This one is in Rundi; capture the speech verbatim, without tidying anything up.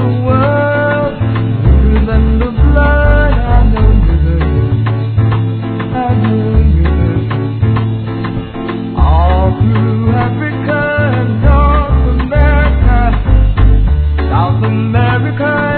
the world, sweeter than the blood. I know you, I know you. All through Africa and North America, South America.